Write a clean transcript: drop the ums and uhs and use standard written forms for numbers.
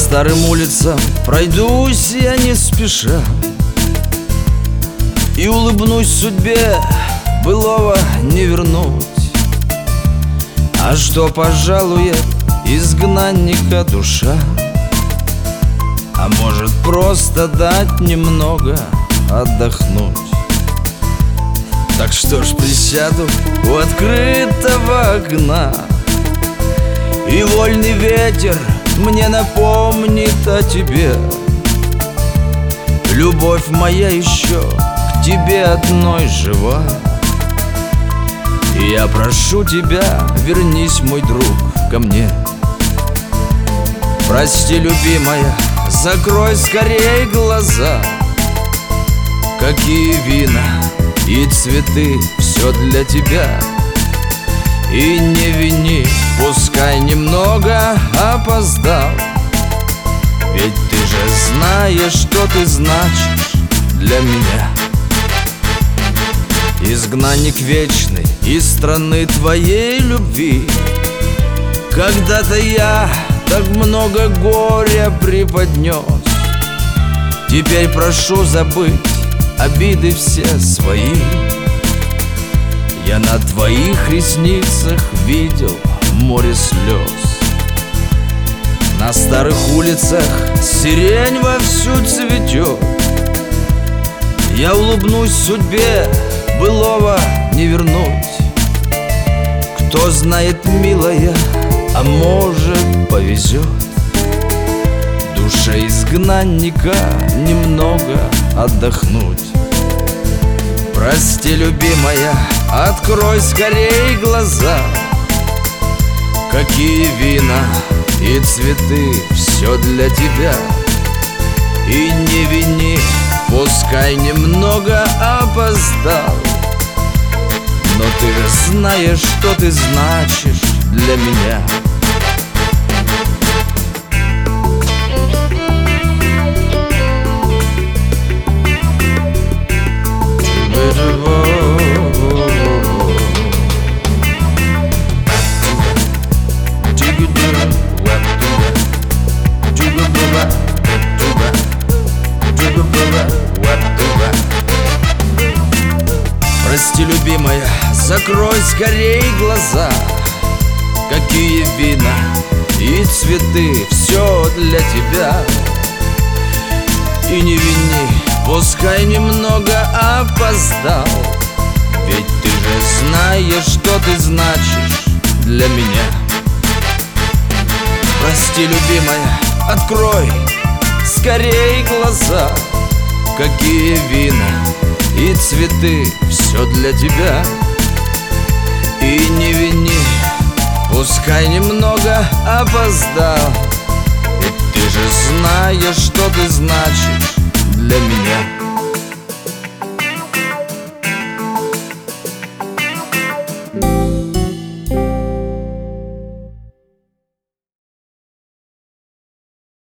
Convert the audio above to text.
старым улицам пройдусь я не спеша и улыбнусь судьбе, былого не вернуть. А что пожалует изгнанника душа? А может просто дать немного отдохнуть? Так что ж, присяду у открытого окна, и вольный ветер мне напомнит о тебе. Любовь моя еще к тебе одной жива, и я прошу тебя, вернись, мой друг, ко мне. Прости, любимая, закрой скорей глаза. Какие вина и цветы, все для тебя. И не вини, пускай немного опоздал, ведь ты же знаешь, что ты значишь для меня. Изгнанник вечный из страны твоей любви. Когда-то я так много горя преподнес. Теперь прошу забыть обиды все свои. Я на твоих ресницах видел море слез. На старых улицах сирень вовсю цветет. Я улыбнусь судьбе, былого не вернуть. Кто знает, милая, а может повезет. Душе изгнанника немного отдохнуть. Прости, любимая, открой скорей глаза. Какие вина и цветы, все для тебя. И не вини, пускай немного опоздал, но ты же знаешь, что ты значишь для меня. Прости, любимая, закрой скорей глаза. Какие вина и цветы, все для тебя. И не вини, пускай немного опоздал, ведь ты же знаешь, что ты значишь для меня. Прости, любимая, открой скорей глаза. Какие вина и цветы, все для тебя. И не вини, пускай немного опоздал, ведь ты же знаешь, что ты значишь для меня.